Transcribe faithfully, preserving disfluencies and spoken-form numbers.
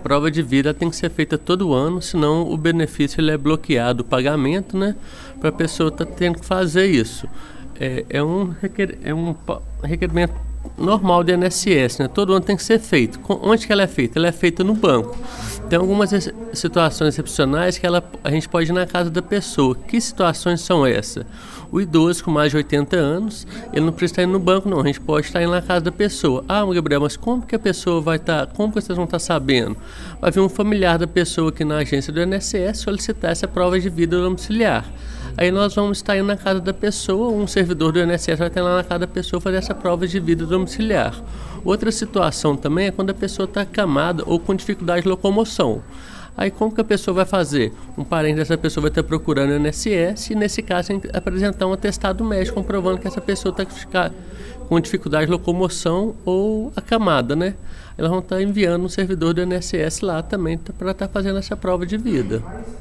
prova de vida tem que ser feita todo ano, senão o benefício ele é bloqueado, o pagamento, né? Para a pessoa estar tá tendo que fazer isso. É, é, um, requer, é um requerimento normal do I N S S, né? Todo ano tem que ser feito. Onde que ela é feita? Ela é feita no banco. Tem algumas situações excepcionais que ela, a gente pode ir na casa da pessoa. Que situações são essas? O idoso com mais de oitenta anos, ele não precisa estar indo no banco, não. A gente pode estar indo na casa da pessoa. Ah, Gabriel, mas como que a pessoa vai estar, como que vocês vão estar sabendo? Vai vir um familiar da pessoa aqui na agência do I N S S solicitar essa prova de vida domiciliar. Aí nós vamos estar indo na casa da pessoa, um servidor do I N S S vai estar lá na casa da pessoa fazer essa prova de vida domiciliar. Outra situação também é quando a pessoa está acamada ou com dificuldade de locomoção. Aí como que a pessoa vai fazer? Um parente dessa pessoa vai estar procurando o I N S S e nesse caso tem que apresentar um atestado médico comprovando que essa pessoa está com dificuldade de locomoção ou acamada, né? Elas vão estar enviando um servidor do I N S S lá também para estar fazendo essa prova de vida.